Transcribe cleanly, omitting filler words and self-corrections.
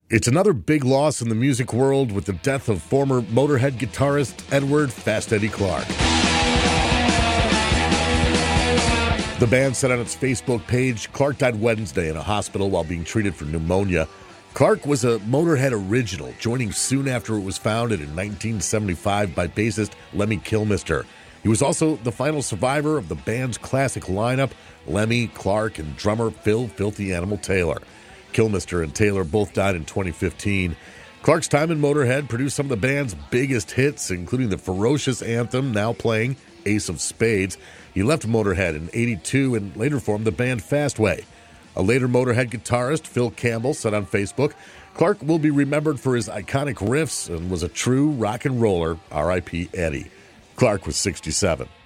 It's another big loss in the music world with the death of former Motorhead guitarist Edward Fast Eddie Clark. The band said on its Facebook page, Clark died Wednesday in a hospital while being treated for pneumonia. Clark was a Motorhead original, joining soon after it was founded in 1975 by bassist Lemmy Kilmister. He was also the final survivor of the band's classic lineup, Lemmy, Clark, and drummer Phil "Filthy Animal" Taylor. Kilmister and Taylor both died in 2015. Clark's time in Motorhead produced some of the band's biggest hits, including the ferocious anthem now playing, Ace of Spades. He left Motorhead in '82 and later formed the band Fastway. A later Motorhead guitarist, Phil Campbell, said on Facebook, Clark will be remembered for his iconic riffs and was a true rock and roller, R.I.P. Eddie. Clark was 67.